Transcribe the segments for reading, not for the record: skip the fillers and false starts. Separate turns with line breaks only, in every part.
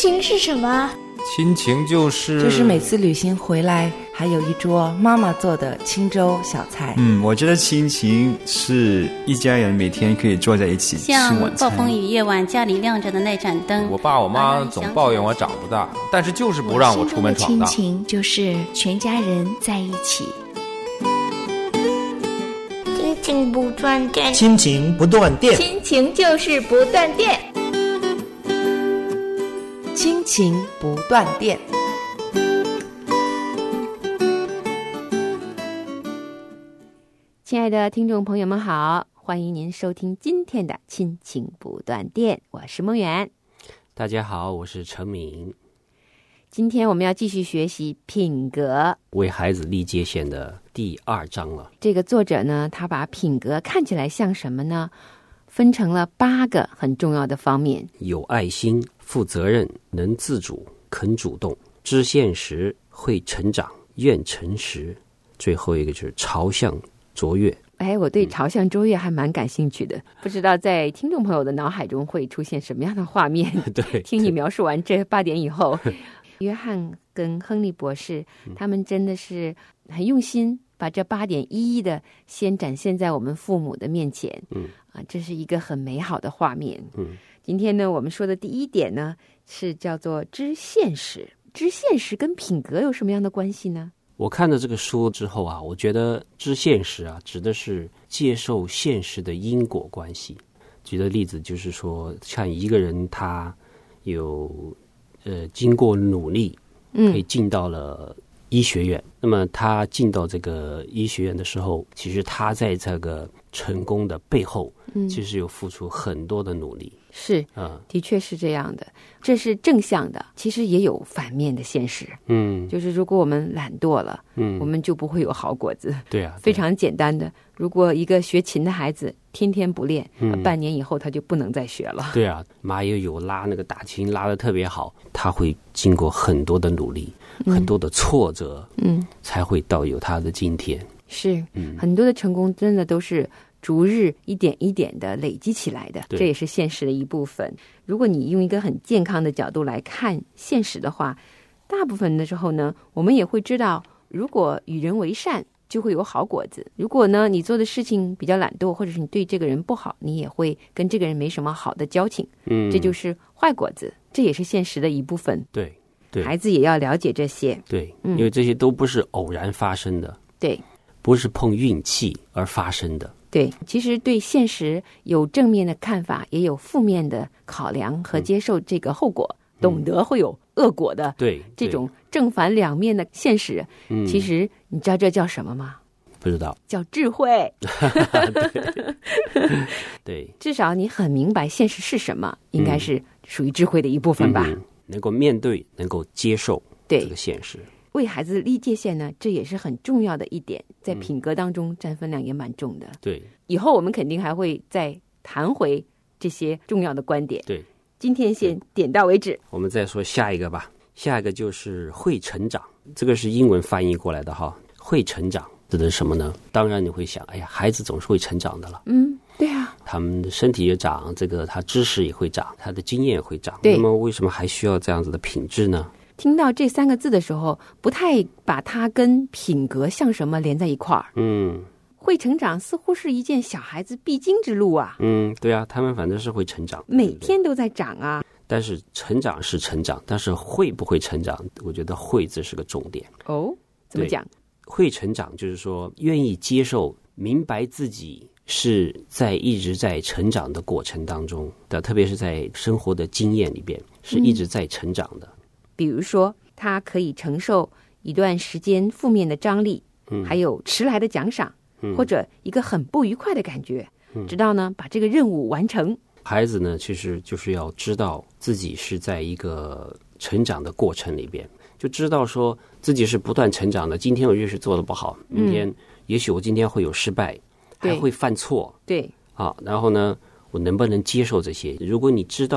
情是什么？
亲情就是
每次旅行回来还有一桌妈妈做的清粥小菜。
我觉得亲情是一家人每天可以坐在一起吃晚餐。
像暴风雨夜晚家里亮着的那盏灯，
我爸我妈总抱怨我长不大，但是就是不让我出门闯荡。
亲情就是全家人在一起。亲情不断电，
亲情不断电，
亲情就是不断电，
亲情不断电。
亲爱的听众朋友们好，欢迎您收听今天的亲情不断电，我是梦圆。
大家好，我是陈敏。
今天我们要继续学习品格，
为孩子立界限的第2章了。
这个作者呢，他把品格看起来像什么呢？分成了8个很重要的方面：
有爱心、负责任、能自主、肯主动、知现实、会成长、愿诚实，最后一个就是朝向卓越。
我对朝向卓越还蛮感兴趣的，不知道在听众朋友的脑海中会出现什么样的画面？
对，
听你描述完这8点以后，约翰跟亨利博士他们真的是很用心，把这8点一一的先展现在我们父母的面前。这是一个很美好的画面。今天呢，我们说的第1点呢，是叫做知现实。知现实跟品格有什么样的关系呢？
我看了这个书之后啊，我觉得知现实啊，指的是接受现实的因果关系。举的例子就是说，像一个人他有经过努力，可以进到了医学院。那么他进到这个医学院的时候，其实他在这个成功的背后，其实有付出很多的努力。
是，的确是这样的，这是正向的，其实也有反面的现实。就是如果我们懒惰了，我们就不会有好果子。
对啊，
非常简单的，如果一个学琴的孩子天天不练，半年以后他就不能再学了。
对啊，马友友拉那个打琴拉得特别好，他会经过很多的努力，很多的挫折，才会到有他的今天。
是，很多的成功真的都是逐日一点一点的累积起来的，这也是现实的一部分。如果你用一个很健康的角度来看现实的话，大部分的时候呢，我们也会知道，如果与人为善，就会有好果子。如果呢，你做的事情比较懒惰，或者是你对这个人不好，你也会跟这个人没什么好的交情。这就是坏果子，这也是现实的一部分。
对，
孩子也要了解这些。
对，因为这些都不是偶然发生的。
对，
不是碰运气而发生的。
对，其实对现实有正面的看法，也有负面的考量和接受这个后果，懂得会有恶果的。
对，
这种正反两面的现实，其实你知道这叫什么吗？
不知道，
叫智慧。
对，
至少你很明白现实是什么，应该是属于智慧的一部分吧。
能够面对，能够接受这个现实。
为孩子立界限呢，这也是很重要的一点，在品格当中占分量也蛮重的。
对，
以后我们肯定还会再谈回这些重要的观点。
对，
今天先点到为止。
我们再说下一个吧。下一个就是会成长，这个是英文翻译过来的哈。会成长指的是什么呢？当然你会想，孩子总是会成长的了。
对啊，
他们的身体也长，这个他知识也会长，他的经验也会长。
对，
那么为什么还需要这样子的品质呢？
听到这3个字的时候，不太把它跟品格像什么连在一块儿。会成长似乎是一件小孩子必经之路啊。
对啊，他们反正是会成长，
每天都在长啊。
但是成长是成长，但是会不会成长，我觉得会字是个重点。
怎么讲？
会成长就是说愿意接受，明白自己是一直在成长的过程当中的，特别是在生活的经验里边是一直在成长的。
比如说他可以承受一段时间负面的张力，还有迟来的奖赏，或者一个很不愉快的感觉，直到呢把这个任务完成。
孩子呢其实就是要知道自己是在一个成长的过程里边，就知道说自己是不断成长的。今天我越是做得不好，明天也许我今天会有失败，还会犯错。
对，
然后呢我能不能接受这些？如果你知道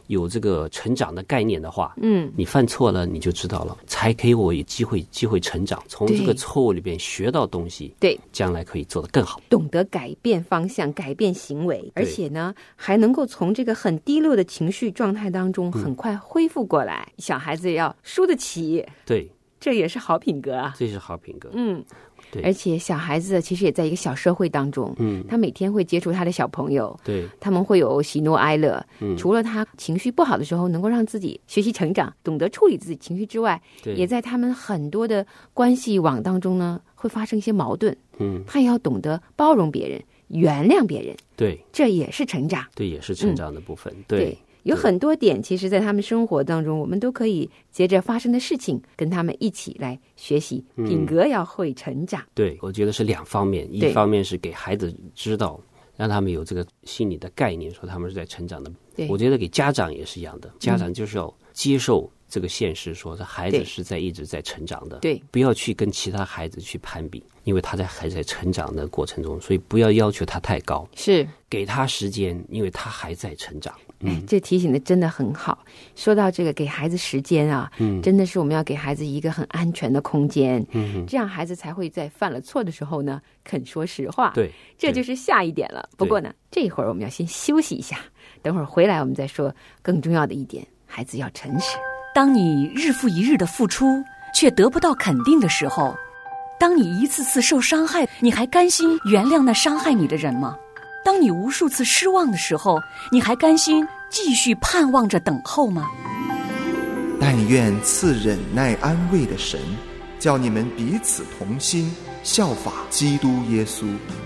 有这个成长的概念的话，你犯错了你就知道了，才给我有机会成长，从这个错误里边学到东西，
对，
将来可以做得更好，
懂得改变方向，改变行为，而且呢还能够从这个很低落的情绪状态当中很快恢复过来。小孩子要输得起，
对，
这也是好品格啊，
这是好品格。对，
而且小孩子其实也在一个小社会当中，他每天会接触他的小朋友，
对，
他们会有喜怒哀乐，除了他情绪不好的时候能够让自己学习成长，懂得处理自己情绪之外，也在他们很多的关系网当中呢会发生一些矛盾，他也要懂得包容别人，原谅别人，
对，
这也是成长，
对，也是成长的部分，
对。有很多点，其实在他们生活当中，我们都可以接着发生的事情跟他们一起来学习，品格要会成长。
对，我觉得是两方面，一方面是给孩子知道，让他们有这个心理的概念，说他们是在成长的。我觉得给家长也是一样的，家长就是要接受这个现实，说孩子是一直在成长的，对，不要去跟其他孩子去攀比，因为他还在成长的过程中，所以不要要求他太高，是给他时间，因为他还在成长。
这提醒的真的很好。说到这个给孩子时间啊，真的是我们要给孩子一个很安全的空间，这样孩子才会在犯了错的时候呢肯说实话。对，这就是下一点了。不过呢，这一会儿我们要先休息一下，等会儿回来我们再说更重要的一点，孩子要诚实。
当你日复一日的付出却得不到肯定的时候，当你一次次受伤害，你还甘心原谅那伤害你的人吗？当你无数次失望的时候，你还甘心继续盼望着等候吗？
但愿赐忍耐安慰的神，叫你们彼此同心，效法基督耶稣。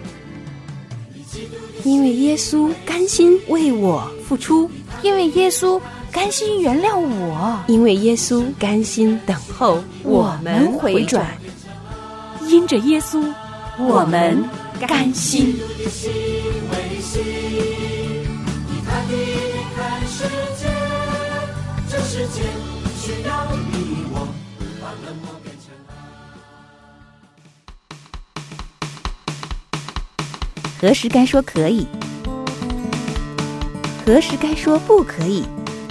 因为耶稣甘心为我付出，因为耶稣甘心原谅我，因为耶稣甘心等候我们回转。
因着耶稣，我们甘心。
这世界需要你我，把冷漠变成
爱。何时该说可以？何时该说不可以？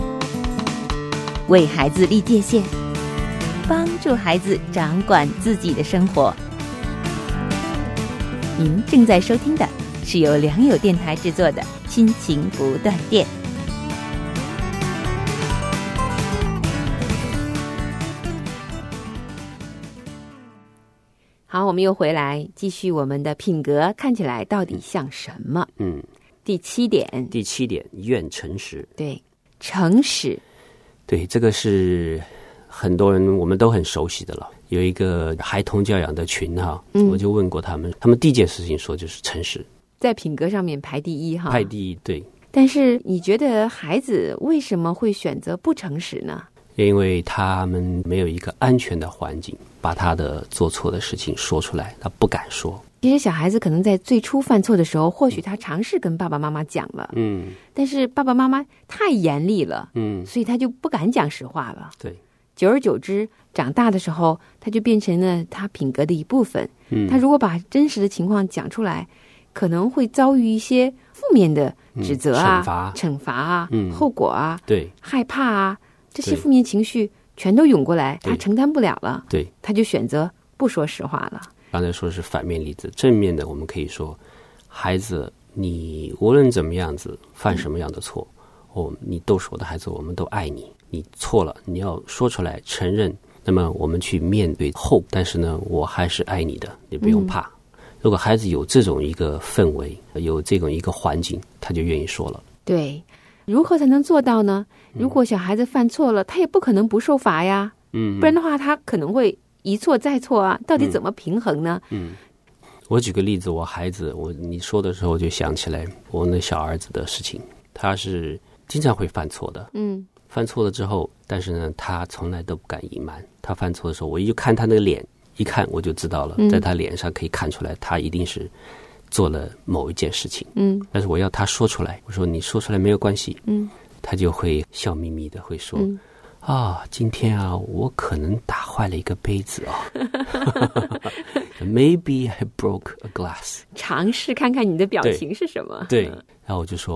为孩子立界限，帮助孩子掌管自己的生活。您正在收听的是由良友电台制作的《亲情不断电》。
好，我们又回来继续我们的品格看起来到底像什么？第七点，
愿诚实。
对，诚实。
对，这个是很多人我们都很熟悉的了。有一个孩童教养的群哈，我就问过他们第一件事情说就是诚实，
在品格上面排第一哈，
排第一。对，
但是你觉得孩子为什么会选择不诚实呢？
因为他们没有一个安全的环境，把他的做错的事情说出来，他不敢说。
其实小孩子可能在最初犯错的时候，或许他尝试跟爸爸妈妈讲了，但是爸爸妈妈太严厉了，所以他就不敢讲实话了。对，久而久之，长大的时候，他就变成了他品格的一部分。他如果把真实的情况讲出来，可能会遭遇一些负面的指责啊、惩罚啊、后果啊、对、害怕啊。这些负面情绪全都涌过来，他承担不了了，对，他就选择不说实话了。
刚才说的是反面例子，正面的我们可以说，孩子，你无论怎么样子犯什么样的错，你都是我的孩子，我们都爱你。你错了，你要说出来承认，那么我们去面对后，但是呢，我还是爱你的，你不用怕。如果孩子有这种一个氛围，有这种一个环境，他就愿意说了。
对，如何才能做到呢？如果小孩子犯错了，他也不可能不受罚呀，不然的话他可能会一错再错啊，到底怎么平衡呢？
我举个例子，我孩子，你说的时候我就想起来我那小儿子的事情，他是经常会犯错的，犯错了之后，但是呢，他从来都不敢隐瞒。他犯错的时候，我一看他那个脸，一看我就知道了，在他脸上可以看出来，他一定是做了某一件事情。但是我要他说出来，我说你说出来没有关系。他就会笑眯眯的会说，今天啊，我可能打坏了一个杯子Maybe I broke a glass。
尝试看看你的表情是什么。
对，然后我就说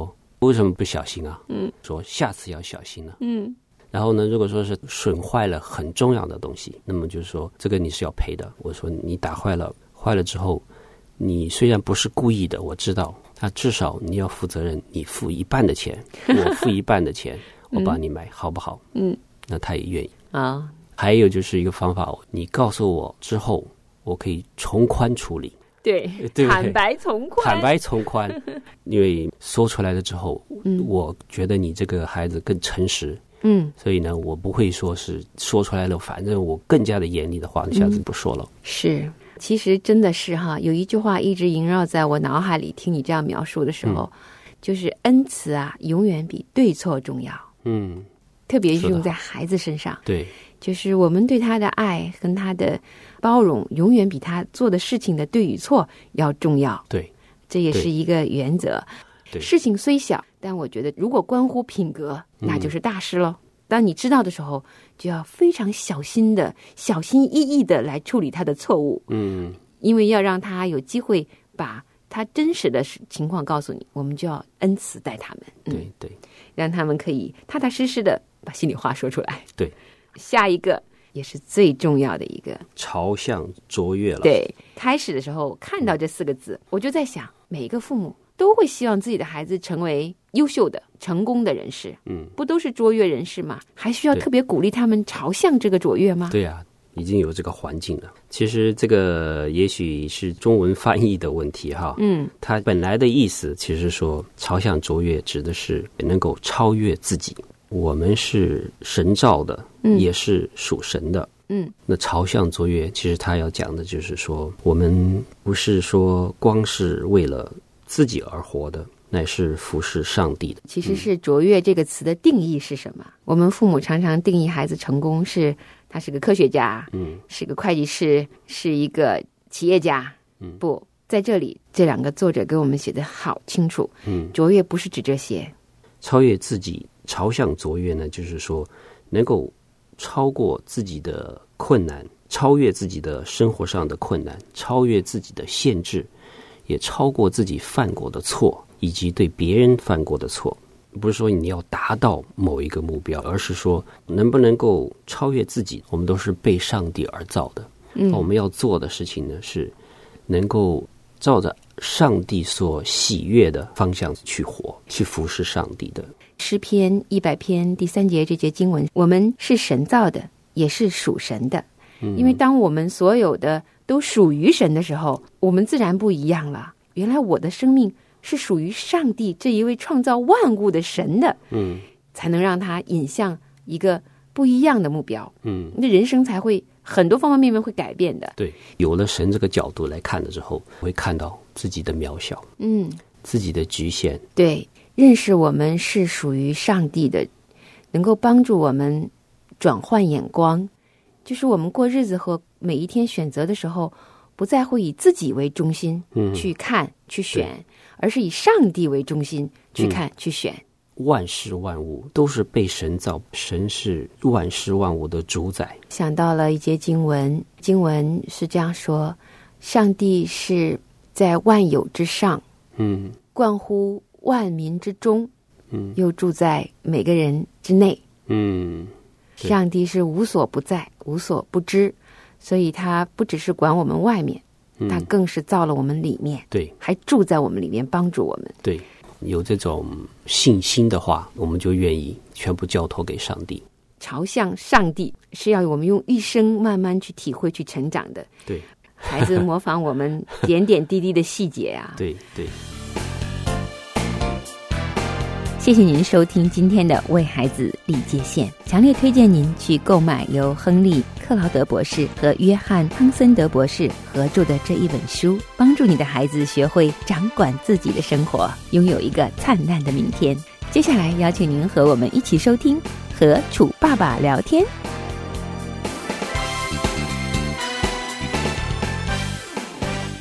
为什么不小心啊？说下次要小心了。然后呢，如果说是损坏了很重要的东西，那么就是说这个你是要赔的。我说你打坏了之后，你虽然不是故意的，我知道，那至少你要负责任，你付一半的钱，我付一半的钱，我帮你买，好不好？那他也愿意啊。还有就是一个方法，你告诉我之后，我可以从宽处理。
对，坦白从宽，
因为说出来了之后，我觉得你这个孩子更诚实，所以呢，我不会说是说出来了，反正我更加的严厉的话，下次不说了。
是，其实真的是哈，有一句话一直萦绕在我脑海里，听你这样描述的时候，就是恩慈啊，永远比对错重要。特别是用在孩子身上。对。就是我们对他的爱跟他的包容，永远比他做的事情的对与错要重要。对，这也是一个原则。对，事情虽小，但我觉得如果关乎品格，那就是大事咯。当你知道的时候，就要非常小心翼翼的来处理他的错误。因为要让他有机会把他真实的情况告诉你，我们就要恩慈待他们。对，让他们可以踏踏实实的把心里话说出来。对。下一个也是最重要的一个，
朝向卓越了。
对，开始的时候看到这4个字，我就在想，每一个父母都会希望自己的孩子成为优秀的、成功的人士。不都是卓越人士吗？还需要特别鼓励他们朝向这个卓越吗？
对啊，已经有这个环境了。其实这个也许是中文翻译的问题哈。它本来的意思其实说朝向卓越指的是能够超越自己。我们是神造的，也是属神的。那朝向卓越，其实他要讲的就是说，我们不是说光是为了自己而活的，乃是服侍上帝的。
其实是卓越这个词的定义是什么？我们父母常常定义孩子成功是他是个科学家，是个会计师，是一个企业家。不，在这里这2个作者给我们写得好清楚。卓越不是指这些，
超越自己。朝向卓越呢，就是说能够超过自己的困难，超越自己的生活上的困难，超越自己的限制，也超过自己犯过的错，以及对别人犯过的错。不是说你要达到某一个目标，而是说能不能够超越自己。我们都是被上帝而造的，我们要做的事情呢，是能够照着上帝所喜悦的方向去活，去服侍上帝的。
诗篇100篇第3节这节经文，我们是神造的，也是属神的。因为当我们所有的都属于神的时候，我们自然不一样了。原来我的生命是属于上帝这一位创造万物的神的，才能让他引向一个不一样的目标。那人生才会很多方方面面会改变的。
对，有了神这个角度来看了之后，会看到自己的渺小，自己的局限。
对。认识我们是属于上帝的，能够帮助我们转换眼光，就是我们过日子和每一天选择的时候，不再会以自己为中心去看去选，而是以上帝为中心去看去选。
万事万物都是被神造，神是万事万物的主宰。
想到了一节经文，经文是这样说：上帝是在万有之上，冠乎万民之中，又住在每个人之内。上帝是无所不在，无所不知，所以他不只是管我们外面，他更是造了我们里面，对，还住在我们里面，帮助我们。
对，有这种信心的话，我们就愿意全部交托给上帝。
朝向上帝是要我们用一生慢慢去体会、去成长的。对，孩子模仿我们点点滴滴的细节啊。
对。
谢谢您收听今天的为孩子立界限，强烈推荐您去购买由亨利·克劳德博士和约翰·汤森德博士合著的这一本书，帮助你的孩子学会掌管自己的生活，拥有一个灿烂的明天。接下来邀请您和我们一起收听和楚爸爸聊天。
好，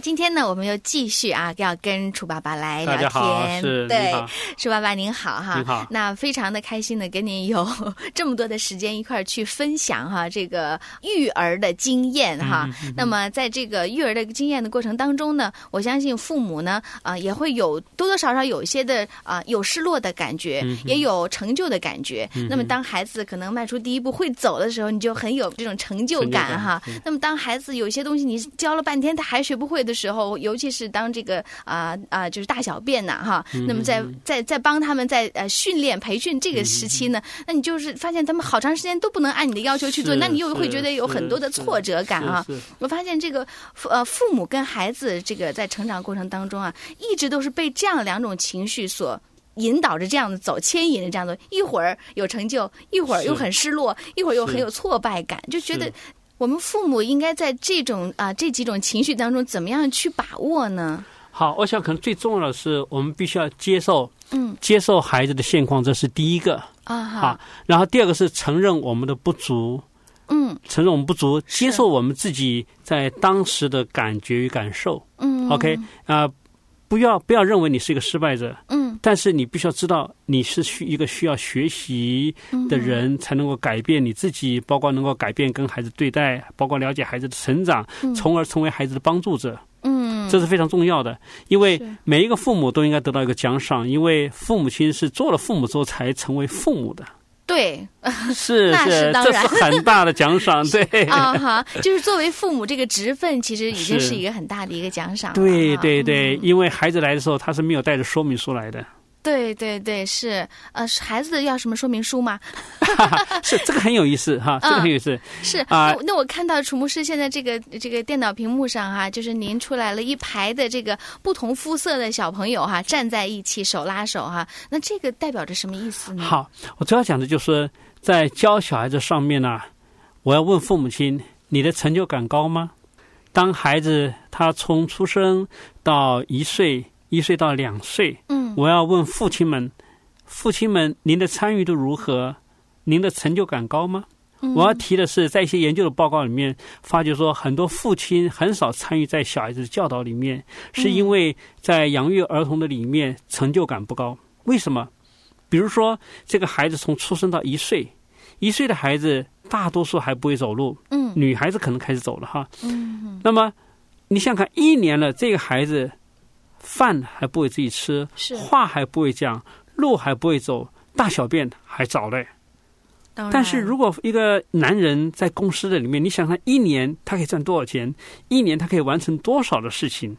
今天呢，我们又继续要跟楚爸爸来聊天。
大家好，是
对，楚爸爸您好哈。
您好。
那非常的开心的跟您有这么多的时间一块儿去分享这个育儿的经验哈。那么在这个育儿的经验的过程当中呢，我相信父母呢也会有多多少少有一些的有失落的感觉，也有成就的感觉。那么当孩子可能迈出第一步会走的时候，你就很有这种成就感哈。那么当孩子有一些东西你教了半天他还学不会的时候，尤其是当这个就是大小便呐哈，那么在帮他们在训练培训这个时期呢，那你就是发现他们好长时间都不能按你的要求去做，那你又会觉得有很多的挫折感啊。我发现这个父母跟孩子这个在成长过程当中一直都是被这样两种情绪所引导着这样子走，牵引着这样子，一会儿有成就，一会儿又很失落，一会儿又很有挫败感，就觉得我们父母应该在这几种情绪当中怎么样去把握呢？
好，我想可能最重要的是我们必须要接受孩子的现况，这是第一个好。然后第二个是承认我们的不足，承认我们不足，接受我们自己在当时的感觉与感受。OK 不要认为你是一个失败者，但是你必须要知道你是一个需要学习的人，才能够改变你自己，包括能够改变跟孩子对待，包括了解孩子的成长，从而成为孩子的帮助者。这是非常重要的，因为每一个父母都应该得到一个奖赏，因为父母亲是做了父母之后才成为父母的。
对，
是
那是当然，
这是很大的奖赏。对
就是作为父母这个职分，其实已经是一个很大的一个奖赏了。
对对对，因为孩子来的时候他是没有带着说明书来的。
对对对，是孩子要什么说明书吗？
是这个很有意思哈，这个很有意思。
是那我看到楚牧师现在这个电脑屏幕上就是您出来了一排的这个不同肤色的小朋友站在一起手拉手那这个代表着什么意思呢？
好，我主要讲的就是在教小孩子上面我要问父母亲，你的成就感高吗？当孩子他从出生到1岁到2岁，我要问父亲们，您的参与度如何？您的成就感高吗？我要提的是，在一些研究的报告里面发觉说，很多父亲很少参与在小孩子的教导里面，是因为在养育儿童的里面成就感不高。为什么？比如说这个孩子从出生到1岁的孩子大多数还不会走路，女孩子可能开始走了哈。那么你想看1年了，这个孩子饭还不会自己吃，话还不会讲，路还不会走，大小便还早嘞。但是如果一个男人在公司的里面，你想看1年他可以赚多少钱，1年他可以完成多少的事情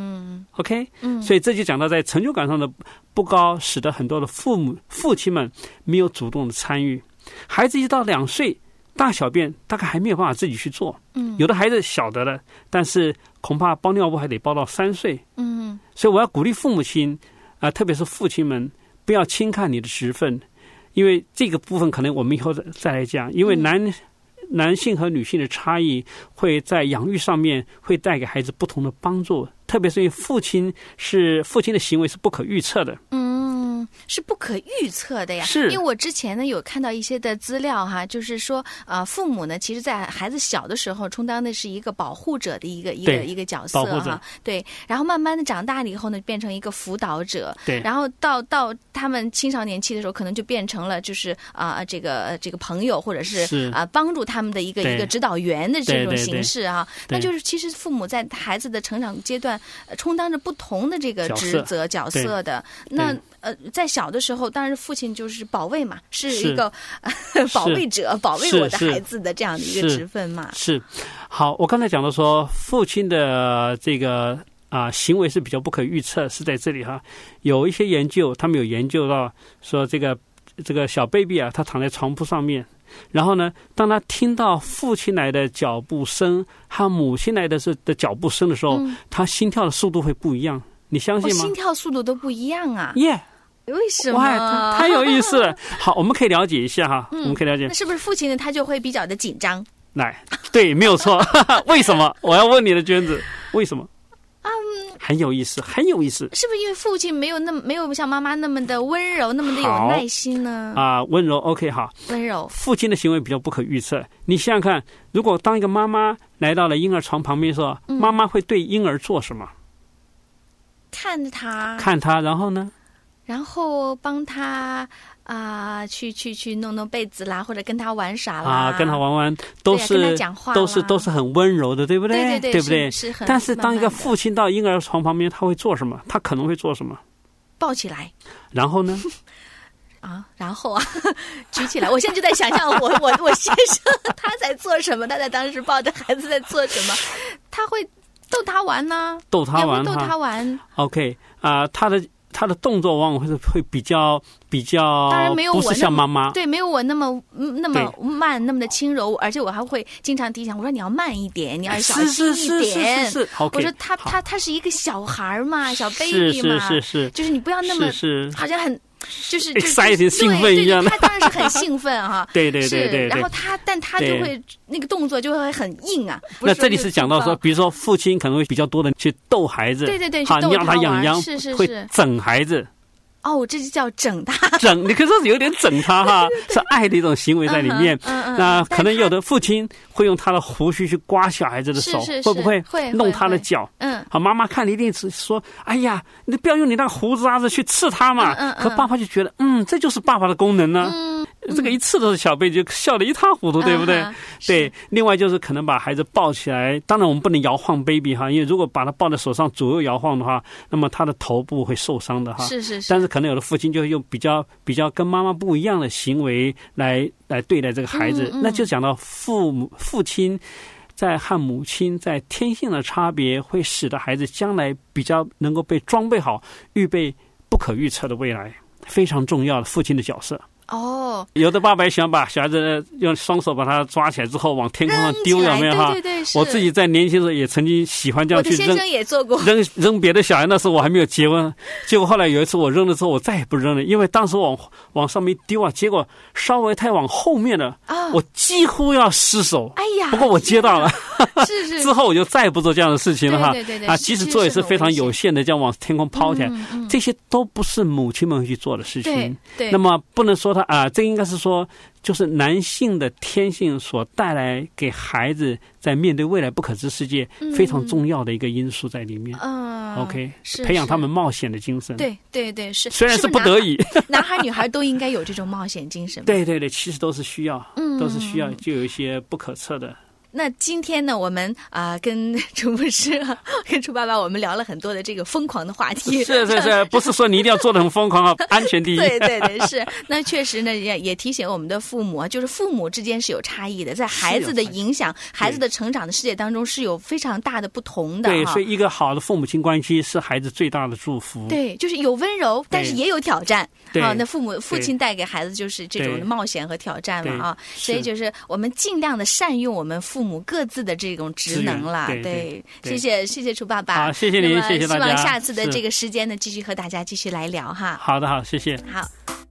，OK，所以这就讲到在成就感上的不高，使得很多的父亲们没有主动的参与。孩子一到2岁，大小便大概还没有办法自己去做，有的孩子晓得了，但是恐怕包尿布还得包到3岁，所以我要鼓励父母亲特别是父亲们，不要轻看你的职分，因为这个部分可能我们以后再来讲，因为男性和女性的差异会在养育上面会带给孩子不同的帮助，特别是因为父亲的行为是不可预测的。
是不可预测的呀。
是，
因为我之前呢有看到一些的资料就是说父母呢其实在孩子小的时候充当的是一个保护者的一个角色对，然后慢慢的长大了以后呢变成一个辅导者，对，然后到他们青少年期的时候可能就变成了就是这个朋友或者是帮助他们的一个指导员的这种形式那就是其实父母在孩子的成长阶段充当着不同的这个职责角色的。那在小的时候当然父亲就是保卫嘛，是一个保卫者，保卫我的孩子的这样的一个职分嘛。是。
好，我刚才讲到说父亲的这个行为是比较不可预测，是在这里有一些研究他们有研究到说这个小 baby 他躺在床铺上面，然后呢当他听到父亲来的脚步声和母亲来的脚步声的时候，他心跳的速度会不一样，你相信吗？
心跳速度都不一样啊。为什么？
哇，太有意思了。好，我们可以了解一下我们可以了解。
那是不是父亲呢他就会比较的紧张？
对，没有错。为什么？我要问你的娟子，为什么？ 很有意思，很有意思。
是不是因为父亲没有像妈妈那么的温柔，那么的有耐心呢？
温柔 OK 好，
温柔。
父亲的行为比较不可预测。你想想看，如果当一个妈妈来到了婴儿床旁边的时候，妈妈会对婴儿做什么？
看着他，
然后呢？
然后帮他去弄被子啦，或者跟他玩耍啦，
跟他玩，都是
跟他讲话，
都是很温柔的，对不对？
对
不对？
是很。
但是当一个父亲到婴儿床旁边，他会做什么？他可能会做什么？
抱起来。
然后呢？
然后举起来。我现在就在想象我先生他在做什么，他在当时抱着孩子在做什么？他会逗他玩呢，
逗他玩。OK 他的动作往往会比较，
当然没有我
不是像妈妈，
对，没有我那么慢，那么的轻柔，而且我还会经常提醒我说你要慢一点，你要小心一点。
是。
我说他是一个小孩嘛，小 baby 嘛，
是，
就是你不要那么好像很。就是
excited 兴奋一样的，
他当然是很兴奋哈。
对。
然后但他就会那个动作就会很硬啊。
那这里是讲到说，比如说父亲可能会比较多的去逗孩子，
对，
你让他痒，
是
会整孩子。
这就叫整他。
你可是有点整他哈，是爱的一种行为在里面。那可能有的父亲会用他的胡须去刮小孩子的手，会不会弄他的脚？好，妈妈看了一定是说，哎呀，你不要用你那个胡子去刺他嘛。可爸爸就觉得，这就是爸爸的功能呢。这个一刺都是小辈就笑得一塌糊涂，对不对？对。另外就是可能把孩子抱起来，当然我们不能摇晃 baby 哈，因为如果把他抱在手上左右摇晃的话，那么他的头部会受伤的哈。
是。
但是可能有的父亲就用比较跟妈妈不一样的行为来对待这个孩子，那就讲到父亲在和母亲在天性的差别，会使得孩子将来比较能够被装备好，预备不可预测的未来，非常重要的父亲的角色。有的爸爸也喜欢把小孩子用双手把他抓起来之后往天空上丢，有没有哈？
对，
我自己在年轻的时候也曾经喜欢这样去扔。
我的先生也做过
扔别的小孩，那时候我还没有结婚。结果后来有一次我扔了之后，我再也不扔了，因为当时往上面丢结果稍微太往后面了，我几乎要失手。
哎呀！
不过我接到了。
是。
之后我就再也不做这样的事情了哈。
对。
即使做也是非常有限的，这样往天空抛起来，这些都不是母亲们会去做的事情。
对。
那么不能说这应该是说，就是男性的天性所带来给孩子在面对未来不可知世界非常重要的一个因素在里面。OK， 培养他们冒险的精神。
对，是。
虽然是不得已，
男孩女孩都应该有这种冒险精神。
对，其实都是需要，就有一些不可测的。
那今天呢，我们跟楚牧师跟楚爸爸，我们聊了很多的这个疯狂的话题。
是，不是说你一定要做得很疯狂安全第一。
对，是。那确实呢，也提醒我们的父母，就是父母之间是有差异的，在孩子的影响、孩子的成长的世界当中是有非常大的不同的。
对，所以一个好的父母亲关系是孩子最大的祝福。
对，就是有温柔，但是也有挑战。
对，
那父亲带给孩子就是这种冒险和挑战了所以就是我们尽量的善用我们父母各自的这种职能了。对，谢谢楚爸爸。
好，谢谢您，谢谢大家。
希望下次的这个时间呢，继续和大家继续来聊哈。
好的，谢谢。
好。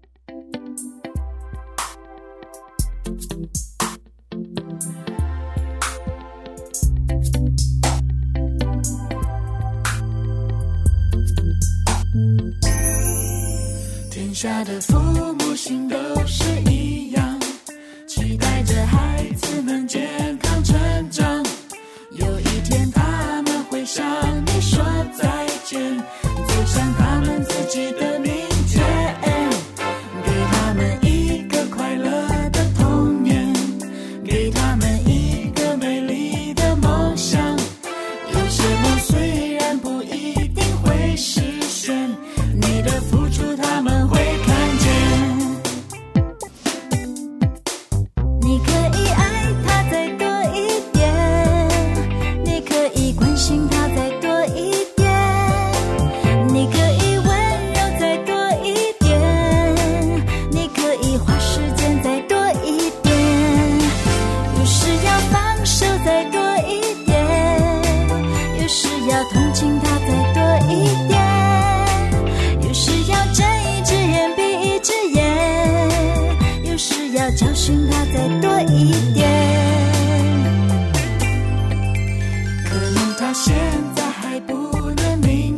天下的父母心都是一样，期待着孩子能健康成长。有一天他们会向你说再见，走向他们自己的明天，给他们一个快乐的童年，给他们一个美丽的梦想。有些梦虽然不一定会实现，你的付出他们会看见。
你可以爱他再多一点，你可以关心他再多一点，你可以温柔再多一点，你可以花时间再多一点，有时要放手再多一点，有时要同情他再多一点，有时要睁一只眼闭一只眼，有时要教训他再多一点。
可能他现在还不能明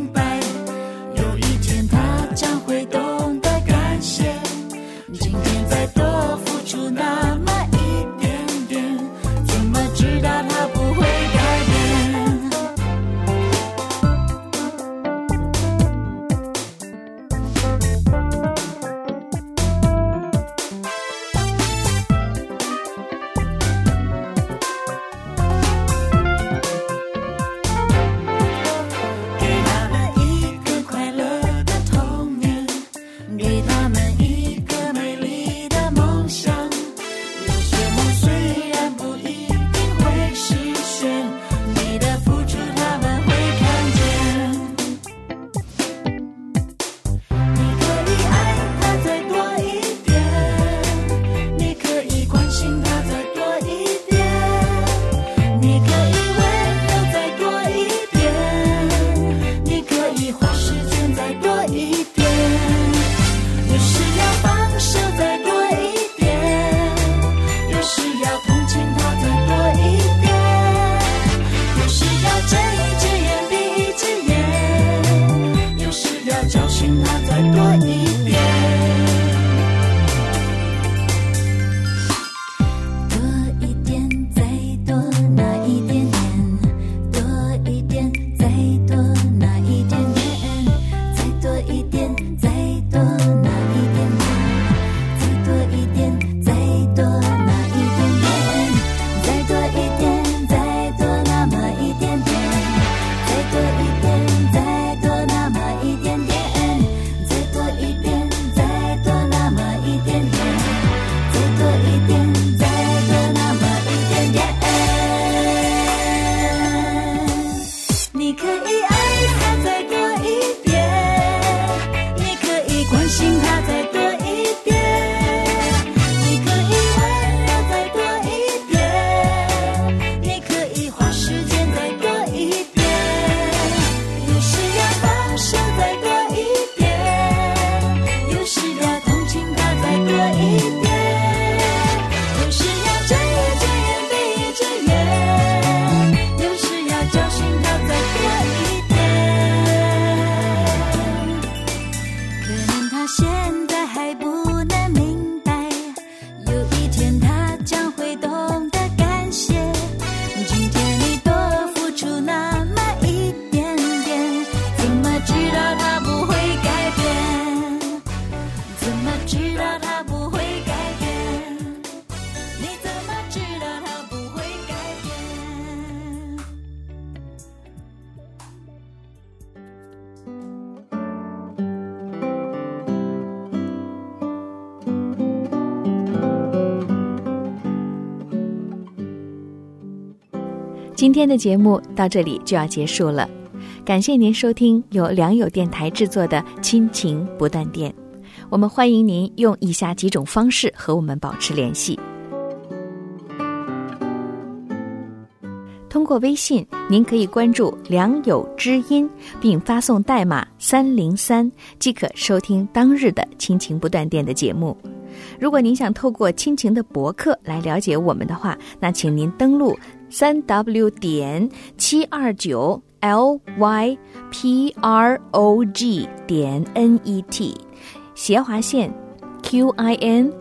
今天的节目到这里就要结束了，感谢您收听由良友电台制作的亲情不断电。我们欢迎您用以下几种方式和我们保持联系。通过微信，您可以关注良友知音，并发送代码303，即可收听当日的亲情不断电的节目。如果您想透过亲情的博客来了解我们的话，那请您登录3w.729lyprog.net 斜划线 QINQING。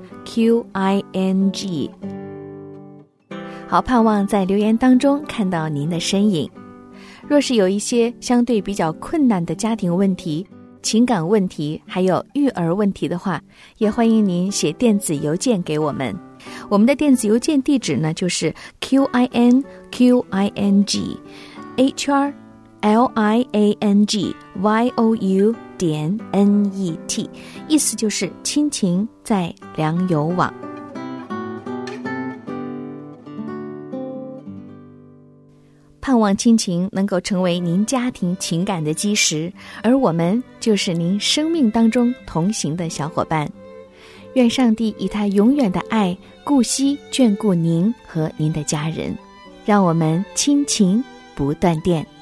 好，盼望在留言当中看到您的身影。若是有一些相对比较困难的家庭问题、情感问题还有育儿问题的话，也欢迎您写电子邮件给我们。我们的电子邮件地址呢，就是 QINQING@liangyou.net， 意思就是亲情在良友网。盼望亲情能够成为您家庭情感的基石，而我们就是您生命当中同行的小伙伴。愿上帝以他永远的爱顾惜眷顾您和您的家人，让我们亲情不断电。